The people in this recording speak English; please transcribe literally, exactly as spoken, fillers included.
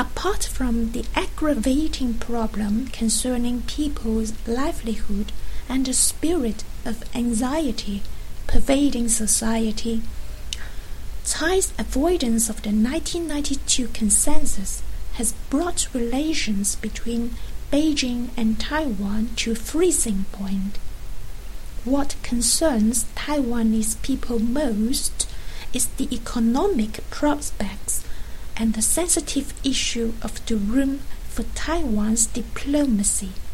Apart from the aggravating problem concerning people's livelihood and the spirit of anxiety pervading society, Tsai's avoidance of the nineteen ninety-two consensus has brought relations between Beijing and Taiwan to a freezing point. What concerns Taiwanese people most is the economic prospects and the sensitive issue of the room for Taiwan's diplomacy